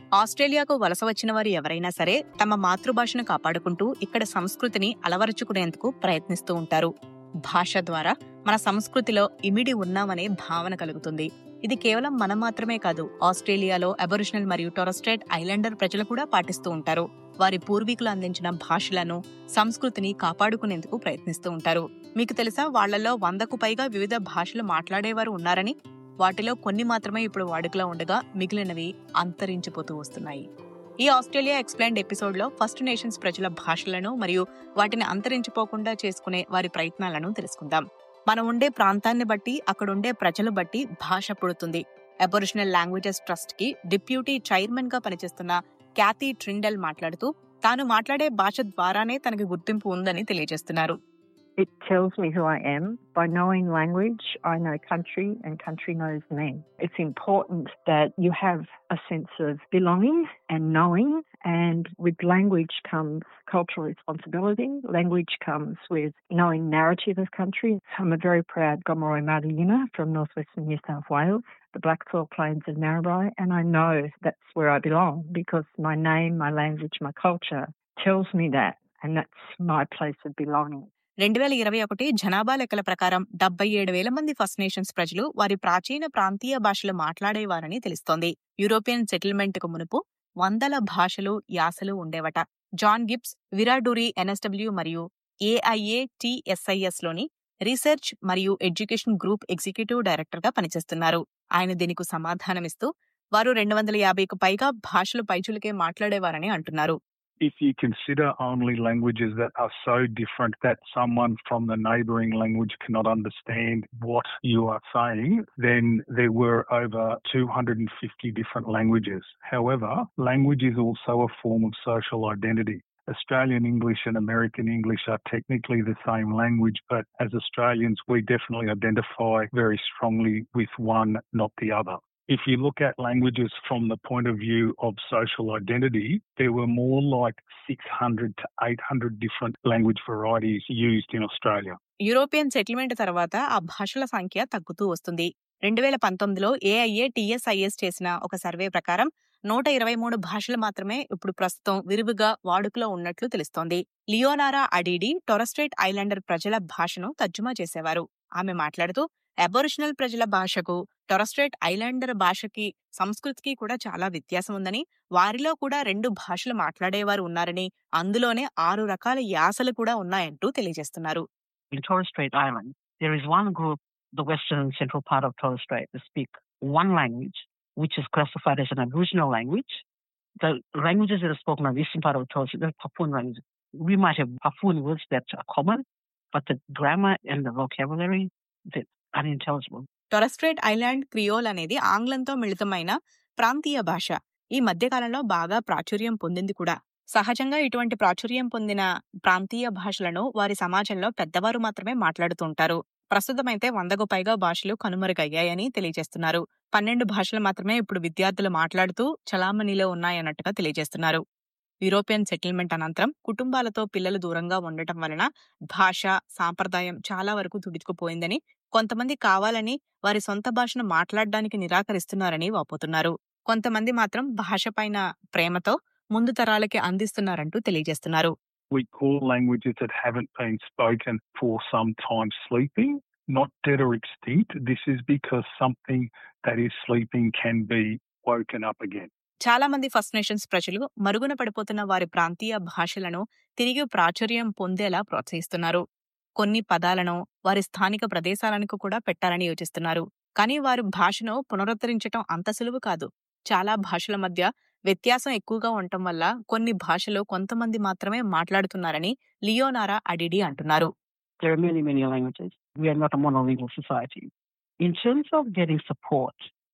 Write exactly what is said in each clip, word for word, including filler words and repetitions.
ఆస్ట్రేలియాకు వలస వచ్చిన వారు ఎవరైనా సరే తమ మాతృభాషను కాపాడుకుంటూ ఇక్కడ సంస్కృతిని అలవరుచుకునేందుకు ప్రయత్నిస్తూ ఉంటారు. భాష ద్వారా మన సంస్కృతిలో ఇమిడి ఉన్నామనే భావన కలుగుతుంది. ఇది కేవలం మనం మాత్రమే కాదు, ఆస్ట్రేలియాలో అబోరిజినల్ మరియు టోరస్-స్ట్రైట్ ఐలాండర్ ప్రజలు కూడా పాటిస్తూ ఉంటారు. వారి పూర్వీకులు అందించిన భాషలను, సంస్కృతిని కాపాడుకునేందుకు ప్రయత్నిస్తూ ఉంటారు. మీకు తెలుసా, వాళ్లలో వందకు పైగా వివిధ భాషలు మాట్లాడేవారు ఉన్నారని? వాటిలో కొన్ని మాత్రమే ఇప్పుడు వాడుకలో ఉండగా మిగిలినవి అంతరించిపోతూ వస్తున్నాయి. ఈ ఆస్ట్రేలియా ఎక్స్ప్లెయిన్డ్ ఎపిసోడ్ లో ఫస్ట్ నేషన్స్ ప్రజల భాషలను మరియు వాటిని అంతరించిపోకుండా చేసుకునే వారి ప్రయత్నాలను తెలుసుకుందాం. మనం ఉండే ప్రాంతాన్ని బట్టి, అక్కడుండే ప్రజలు బట్టి భాష పుడుతుంది. అబోరిజినల్ లాంగ్వేజెస్ ట్రస్ట్ కి డిప్యూటీ చైర్మన్ గా పనిచేస్తున్న క్యాథీ ట్రిండెల్ మాట్లాడుతూ తాను మాట్లాడే భాష ద్వారానే తనకి గుర్తింపు ఉందని తెలియజేస్తున్నారు. It tells me who I am. By knowing language, I know country and country knows me. It's important that you have a sense of belonging and knowing, and with language comes cultural responsibility. Language comes with knowing narrative of country. I'm a very proud Gomeroi Maruyuna from northwestern New South Wales, the Black Soil Plains of Narrabri, and I know that's where I belong because my name, my language, my culture tells me that, and that's my place of belonging. రెండు వేల ఇరవై ఒకటి జనాభా లెక్కల ప్రకారం డెబ్బై ఏడు వేల మంది ఫస్ట్ నేషన్స్ ప్రజలు వారి ప్రాచీన ప్రాంతీయ భాషలు మాట్లాడేవారని తెలుస్తోంది. యూరోపియన్ సెటిల్మెంట్ కు మునుపు వందల భాషలు, యాసలు ఉండేవట. జాన్ గిబ్స్ విరాడూరి ఎన్ఎస్డబ్ల్యూ మరియు ఏఐఏ టిఎస్ఐఎస్ లోని రీసెర్చ్ మరియు ఎడ్యుకేషన్ గ్రూప్ ఎగ్జిక్యూటివ్ డైరెక్టర్ గా పనిచేస్తున్నారు. ఆయన దీనికి సమాధానమిస్తూ వారు రెండు వందల యాభైకు పైగా భాషలు పైచులకే మాట్లాడేవారని అంటున్నారు. If you consider only languages that are so different that someone from the neighbouring language cannot understand what you are saying, then there were over two hundred fifty different languages. However, language is also a form of social identity. Australian English and American English are technically the same language, but as Australians, we definitely identify very strongly with one, not the other. If you look at languages from the point of view of social identity, there were more like six hundred to eight hundred different language varieties used in Australia. European settlement తర్వాత ఆ భాషల సంఖ్య తగ్గుతూ వస్తుంది. రెండు వేల పంతొమ్మిదిలో AIA టిఎస్ఐఎస్ చేసిన ఒక సర్వే ప్రకారం నూట ఇరవై మూడు భాషలు మాత్రమే ఇప్పుడు ప్రస్తుతం విరివిగా వాడుకలో ఉన్నట్లు తెలుస్తోంది. లియోనారా అడిడి టోరస్-స్ట్రైట్ ఐలాండర్ ప్రజల భాషను తర్జుమా చేసేవారు. ఆమె మాట్లాడుతూ అబోరిజినల్ ప్రజల భాషకు, టోరస్-స్ట్రైట్ ఐలాండర్ భాషకి, సంస్కృతికి కూడా చాలా వ్యత్యాసం ఉందని, వారిలో కూడా రెండు భాషలు మాట్లాడేవారు ఉన్నారని, అందులోనే ఆరు రకాల యాసలు కూడా ఉన్నాయంటూ తెలియజేస్తున్నారు. In Torres Strait Island, there is one group, the western and central part of Torres Strait, that speak one language, which is classified as an Aboriginal language. The languages that are spoken on the eastern part of Torres Strait, the Papuan language. We might have Papuan words that are common, but the grammar and the vocabulary, they're unintelligible. Torres Strait island creole అనేది ఆంగ్లంతో మిళితమైన ప్రాంతీయ భాష. ఈ మధ్యకాలంలో బాగా ప్రాచుర్యం పొందింది కూడా. సహజంగా ఇటువంటి ప్రాచుర్యం పొందిన ప్రాంతీయ భాషలను వారి సమాజంలో పెద్దవారు మాత్రమే మాట్లాడుతుంటారు. ప్రస్తుతమైతే వందకు పైగా భాషలు కనుమరుగయ్యాయని తెలియజేస్తున్నారు. పన్నెండు భాషలు మాత్రమే ఇప్పుడు విద్యార్థులు మాట్లాడుతూ చలామణిలో ఉన్నాయన్నట్టుగా తెలియజేస్తున్నారు. యూరోపియన్ సెటిల్మెంట్ అనంతరం కుటుంబాలతో పిల్లలు దూరంగా ఉండటం వలన భాష, సాంప్రదాయం చాలా వరకు తుడుచుకుపోయిందని, కొంతమంది కావాలని వారి సొంత భాషను మాట్లాడడానికి నిరాకరిస్తున్నారని వాపోతున్నారు. కొంతమంది మాత్రం భాష పైన ప్రేమతో ముందు తరాలకి అందిస్తున్నారంటూ తెలియజేస్తున్నారు. We call languages that haven't been spoken for some time sleeping, not dead or extinct. This is because something that is sleeping can be woken up again. చాలా మంది ఫస్ట్ నేషన్స్ ప్రజలు మరుగున పడిపోతున్న వారి ప్రాంతీయ భాషలను తిరిగి ప్రాచుర్యం పొందేలా ప్రోత్సహిస్తున్నారు. కొన్ని పదాలను వారి స్థానిక ప్రదేశాలకు కూడా పెట్టాలని యోచిస్తున్నారు. కానీ వారి భాషను పునరుద్ధరించటం అంత సులువు కాదు. చాలా భాషల మధ్య వ్యత్యాసం ఎక్కువగా ఉండటం వల్ల కొన్ని భాషలు కొంతమంది మాత్రమే మాట్లాడుతున్నారని లియోనారా అడిడి అంటున్నారు. There are many, many languages. We are not a monolingual society. In terms of getting support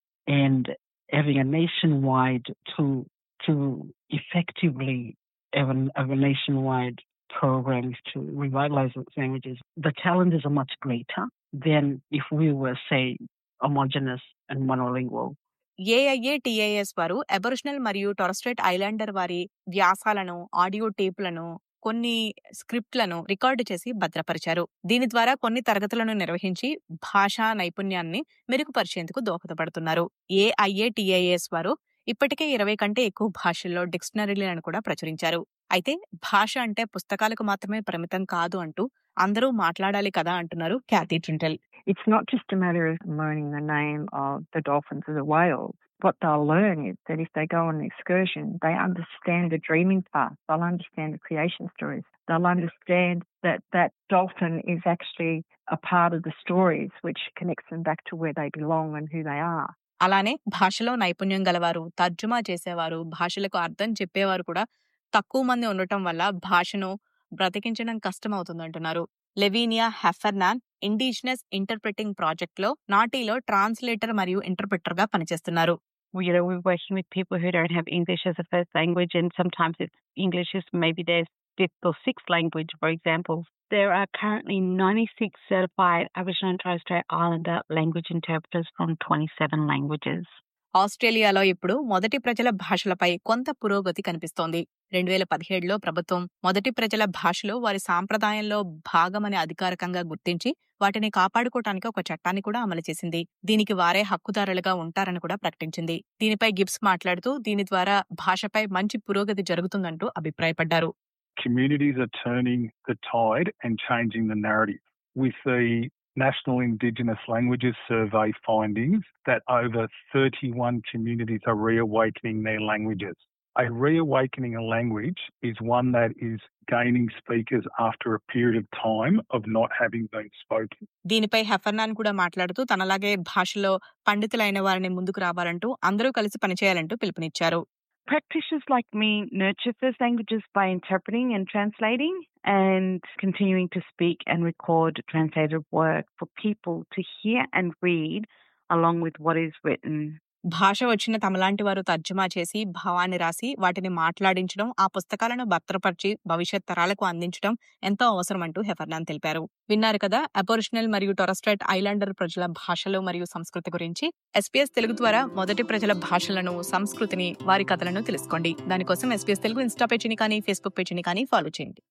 and having a nationwide to to effectively have a, have a nationwide programs to revitalize those languages, the challenges are much greater than if we were, say, homogeneous and monolingual. AIA TIS వారు aboriginal మరియు Torres Strait islander వారి వ్యాసాలను, audio టేపులను, కొన్ని స్క్రిప్ట్లను record చేసి భద్రపరిచారు. దీని ద్వారా కొన్ని తరగతులను నిర్వహించి భాషా నైపుణ్యాన్ని మెరుగుపరిచేందుకు దోహదపడుతున్నారు. ఏఐఏ టిఐఎస్ వారు ఇప్పటికే ఇరవై కంటే ఎక్కువ భాషల్లో డిక్షనరీలను కూడా ప్రచురించారు. అయితే భాష అంటే పుస్తకాలకు మాత్రమే పరిమితం కాదు అంటూ అందరూ మాట్లాడాలి కదా అంటున్నారు Kathy Trindell. It's not just a matter of learning the name of the dolphins or the whales. What they'll learn is that if they go on an excursion, they understand the dreaming path. They'll understand the creation stories. They'll understand that that dolphin is actually a part of the stories which connects them back to where they belong and who they are. అలానే భాషలో నైపుణ్యం గలవారు, తర్జుమా చేసేవారు, భాషలకు అర్థం చెప్పేవారు కూడా తక్కువ మంది ఉండటం వల్ల భాషను బ్రతికించడం కష్టమవుతుందంటున్నారు. Lavinia Heffernan indigenous interpreting project లో నాటీలో ట్రాన్స్లేటర్ మరియు ఇంటర్ప్రెటర్ గా పనిచేస్తున్నారు. You know, we're working with people who don't have English as a first language, and sometimes it's English is maybe their fifth or sixth language, for example. There are currently ninety-six certified Aboriginal and Torres Strait Islander language interpreters from twenty-seven languages. ఆస్ట్రేలియాలో ఇప్పుడు మొదటి ప్రజల భాషలపై కొంత పురోగతి కనిపిస్తోంది. రెండు వేల పదిహేడులో ప్రభుత్వం మొదటి ప్రజల భాషలో వారి సాంప్రదాయంలో భాగమని అధికారికంగా గుర్తించి వాటిని కాపాడుకోవటానికి ఒక చట్టాన్ని కూడా అమలు చేసింది. దీనికి వారే హక్కుదారులుగా ఉంటారని కూడా ప్రకటించింది. దీనిపై గిబ్స్ మాట్లాడుతూ దీని ద్వారా భాషపై మంచి పురోగతి జరుగుతుందంటూ అభిప్రాయపడ్డారు. Communities are turning the tide and changing the narrative. With the National Indigenous Languages Survey findings that over thirty-one communities are reawakening their languages. A reawakening a language is one that is gaining speakers after a period of time of not having been spoken. దీనిపై హెఫర్నాన్ కూడా మాట్లాడుతూ తనలాగే భాషలో పండితులైన వారిని ముందుకు రావాలంటూ అందరూ కలిసి పనిచేయాలంటూ పిలుపునిచ్చారు. Practitioners like me nurture first languages by interpreting and translating and continuing to speak and record translated work for people to hear and read along with what is written. భాష వచ్చిన తమలాంటి వారు తర్జుమా చేసి భావాన్ని రాసి వాటిని మాట్లాడించడం, ఆ పుస్తకాలను భద్రపరిచి భవిష్యత్ తరాలకు అందించడం ఎంతో అవసరమంటూ హెఫర్నాన్ తెలిపారు. విన్నారు కదా అబోరిజినల్ మరియు టోరెస్ స్ట్రైట్ ఐలాండర్ ప్రజల భాషలు మరియు సంస్కృతి గురించి. ఎస్పీఎస్ తెలుగు ద్వారా మొదటి ప్రజల భాషలను, సంస్కృతిని, వారి కథలను తెలుసుకోండి. దానికోసం ఎస్పీఎస్ తెలుగు ఇన్స్టా పేజీని కానీ ఫేస్బుక్ పేజీని కానీ ఫాలో చేయండి.